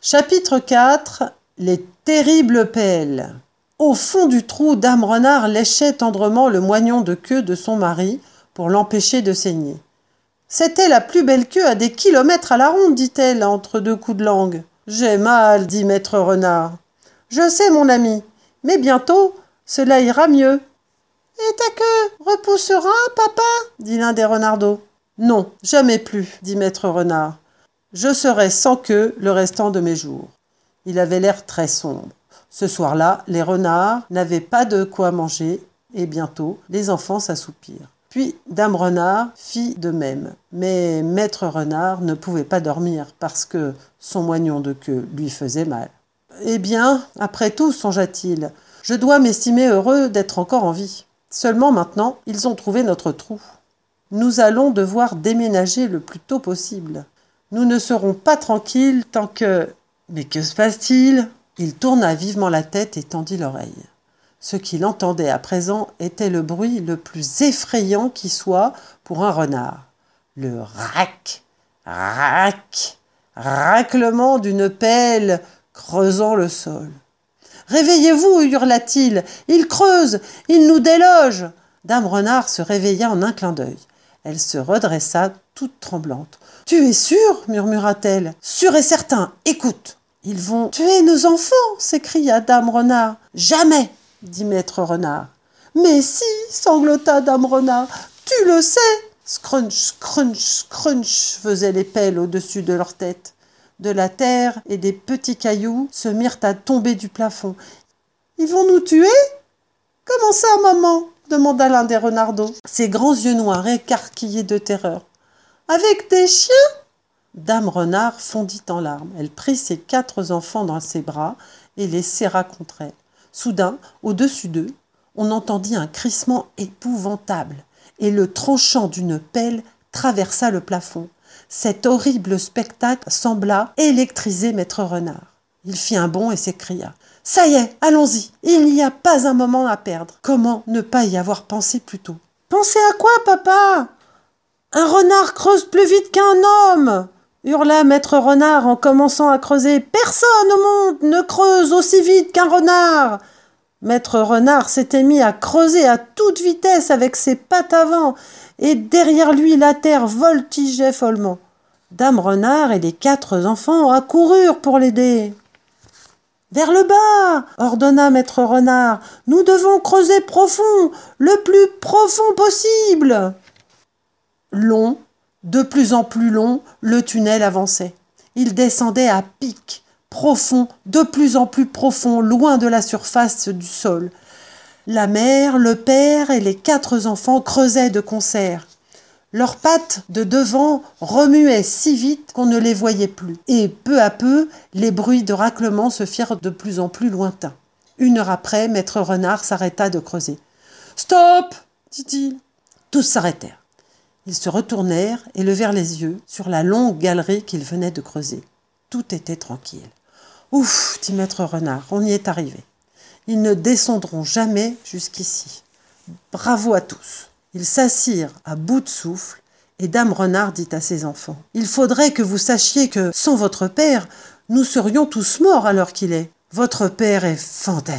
Chapitre 4. Les terribles pelles. Au fond du trou, Dame Renard léchait tendrement le moignon de queue de son mari pour l'empêcher de saigner. « C'était la plus belle queue à des kilomètres à la ronde, dit-elle entre deux coups de langue. « J'ai mal, dit Maître Renard. « Je sais, mon ami, mais bientôt, cela ira mieux. »« Et ta queue repoussera, papa ?» dit l'un des renardeaux. « Non, jamais plus, dit Maître Renard. Je serai sans queue le restant de mes jours. » Il avait l'air très sombre. Ce soir-là, les renards n'avaient pas de quoi manger et bientôt, les enfants s'assoupirent. Puis, Dame Renard fit de même. Mais Maître Renard ne pouvait pas dormir parce que son moignon de queue lui faisait mal. « Eh bien, après tout, songea-t-il, je dois m'estimer heureux d'être encore en vie. Seulement maintenant, ils ont trouvé notre trou. Nous allons devoir déménager le plus tôt possible. Nous ne serons pas tranquilles tant que... Mais que se passe-t-il ? Il tourna vivement la tête et tendit l'oreille. Ce qu'il entendait à présent était le bruit le plus effrayant qui soit pour un renard. Le rac, rac, raclement d'une pelle creusant le sol. « Réveillez-vous » hurla-t-il. « Il creuse, il nous déloge !» Dame Renard se réveilla en un clin d'œil. Elle se redressa toute tremblante. « Tu es sûre ?» murmura-t-elle. « Sûr et certain, écoute !»« Ils vont tuer nos enfants !» s'écria Dame Renard. « Jamais !» dit Maître Renard. « Mais si !» sanglota Dame Renard. « Tu le sais !» Scrunch, scrunch, scrunch faisaient les pelles au-dessus de leur tête. De la terre et des petits cailloux se mirent à tomber du plafond. « Ils vont nous tuer ?»« Comment ça, maman ?» demanda l'un des renardeaux, ses grands yeux noirs écarquillés de terreur. « Avec des chiens ?» Dame Renard fondit en larmes. Elle prit ses 4 enfants dans ses bras et les serra contre elle. Soudain, au-dessus d'eux, on entendit un crissement épouvantable et le tranchant d'une pelle traversa le plafond. Cet horrible spectacle sembla électriser Maître Renard. Il fit un bond et s'écria « Ça y est, allons-y, il n'y a pas un moment à perdre. Comment ne pas y avoir pensé plus tôt ?»« Pensez à quoi, papa ? Un renard creuse plus vite qu'un homme !» hurla Maître Renard en commençant à creuser. « Personne au monde ne creuse aussi vite qu'un renard !» Maître Renard s'était mis à creuser à toute vitesse avec ses pattes avant, et derrière lui la terre voltigeait follement. Dame Renard et les 4 enfants accoururent pour l'aider. « Vers le bas !» ordonna Maître Renard. « Nous devons creuser profond, le plus profond possible !» Long, de plus en plus long, le tunnel avançait. Il descendait à pic, profond, de plus en plus profond, loin de la surface du sol. La mère, le père et les 4 enfants creusaient de concert. Leurs pattes de devant remuaient si vite qu'on ne les voyait plus. Et peu à peu, les bruits de raclement se firent de plus en plus lointains. 1 heure après, Maître Renard s'arrêta de creuser. « Stop !» dit-il. Tous s'arrêtèrent. Ils se retournèrent et levèrent les yeux sur la longue galerie qu'ils venaient de creuser. Tout était tranquille. « Ouf !» dit Maître Renard, « on y est arrivé. Ils ne descendront jamais jusqu'ici. Bravo à tous !» Ils s'assirent à bout de souffle et Dame Renard dit à ses enfants « Il faudrait que vous sachiez que, sans votre père, nous serions tous morts à l'heure qu'il est. Votre père est fantastique. »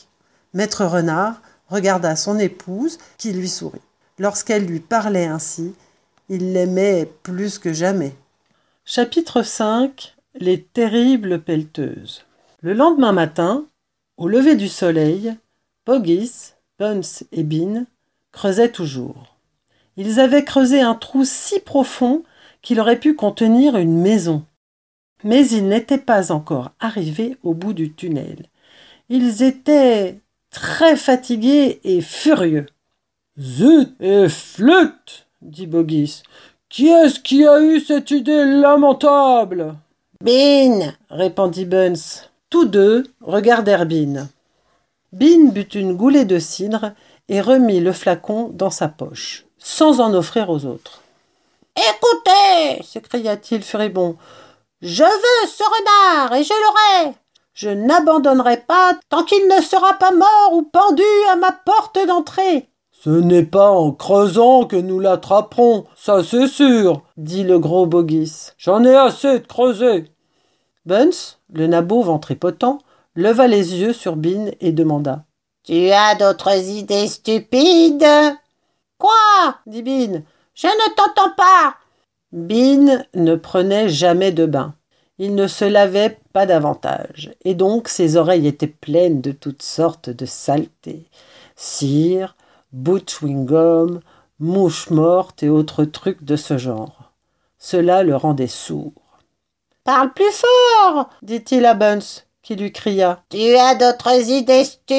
Maître Renard regarda son épouse qui lui sourit. Lorsqu'elle lui parlait ainsi, il l'aimait plus que jamais. Chapitre 5. Les terribles pelleteuses. Le lendemain matin, au lever du soleil, Boggis, Buns et Bean creusaient toujours. Ils avaient creusé un trou si profond qu'il aurait pu contenir une maison. Mais ils n'étaient pas encore arrivés au bout du tunnel. Ils étaient très fatigués et furieux. « Zut et flûte !» dit Boggis. « Qui est-ce qui a eu cette idée lamentable ?» « Bean !» répondit Buns. Tous deux regardèrent Bean. Bean but une goulée de cidre et remit le flacon dans sa poche, sans en offrir aux autres. « Écoutez !» s'écria-t-il furibond. « Je veux ce renard et je l'aurai. Je n'abandonnerai pas tant qu'il ne sera pas mort ou pendu à ma porte d'entrée. »« Ce n'est pas en creusant que nous l'attraperons, ça c'est sûr, dit le gros Boggis. J'en ai assez de creuser. » Buns, le nabot ventripotent, leva les yeux sur Bean et demanda « Tu as d'autres idées stupides ?»« Quoi ?» dit Bean. « Je ne t'entends pas !» Bean ne prenait jamais de bain. Il ne se lavait pas davantage, et donc ses oreilles étaient pleines de toutes sortes de saletés. Cire, bout de chewing-gum, mouches mortes et autres trucs de ce genre. Cela le rendait sourd. « Parle plus fort !» dit-il à Buns, qui lui cria. « Tu as d'autres idées stupides ?»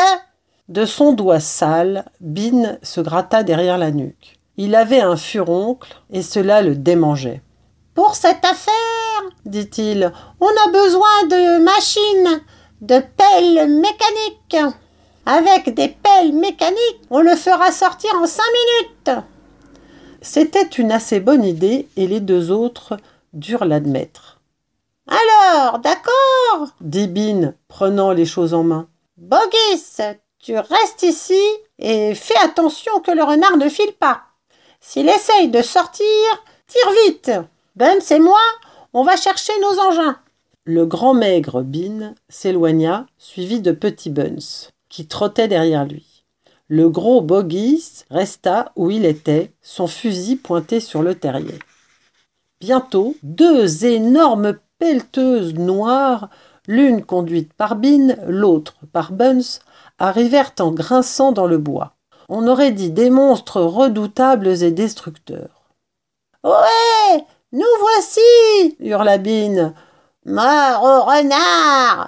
De son doigt sale, Bean se gratta derrière la nuque. Il avait un furoncle et cela le démangeait. « Pour cette affaire, dit-il, on a besoin de machines, de pelles mécaniques. Avec des pelles mécaniques, on le fera sortir en 5 minutes. » C'était une assez bonne idée et les deux autres durent l'admettre. « Alors, d'accord, dit Bean, prenant les choses en main. Boggis, tu restes ici et fais attention que le renard ne file pas. S'il essaye de sortir, tire vite. Buns et moi, on va chercher nos engins. » Le grand maigre Bean s'éloigna, suivi de Petit Buns, qui trottait derrière lui. Le gros Boggis resta où il était, son fusil pointé sur le terrier. Bientôt, deux énormes pelleteuses noires, l'une conduite par Bean, l'autre par Buns, arrivèrent en grinçant dans le bois. On aurait dit des monstres redoutables et destructeurs. « Ouais, nous voici !» hurla Bean. « Mort au renard !»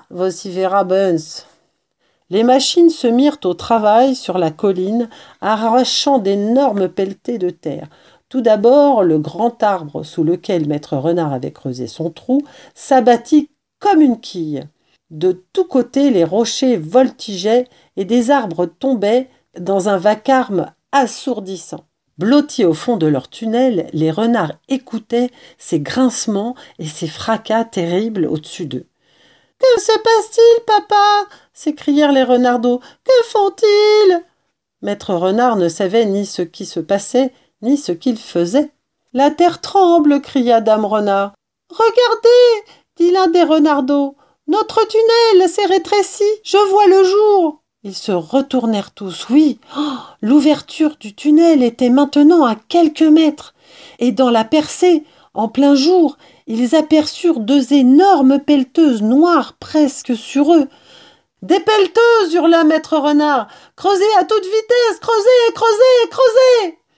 vociféra Buns. Les machines se mirent au travail sur la colline, arrachant d'énormes pelletées de terre. Tout d'abord, le grand arbre sous lequel Maître Renard avait creusé son trou s'abattit comme une quille. De tous côtés, les rochers voltigeaient et des arbres tombaient dans un vacarme assourdissant. Blottis au fond de leur tunnel, les renards écoutaient ces grincements et ces fracas terribles au-dessus d'eux. « Que se passe-t-il, papa ?» s'écrièrent les renardeaux. « Que font-ils » Maître Renard ne savait ni ce qui se passait, ni ce qu'il faisait. « La terre tremble !» cria Dame Renard. « Regardez !» dit l'un des renardeaux. « Notre tunnel s'est rétréci, je vois le jour !» Ils se retournèrent tous. Oui, l'ouverture du tunnel était maintenant à quelques mètres, et dans la percée, en plein jour, ils aperçurent deux énormes pelleteuses noires presque sur eux. « Des pelleteuses !» hurla Maître Renard. « Creusez à toute vitesse, creusez, creusez, creusez !»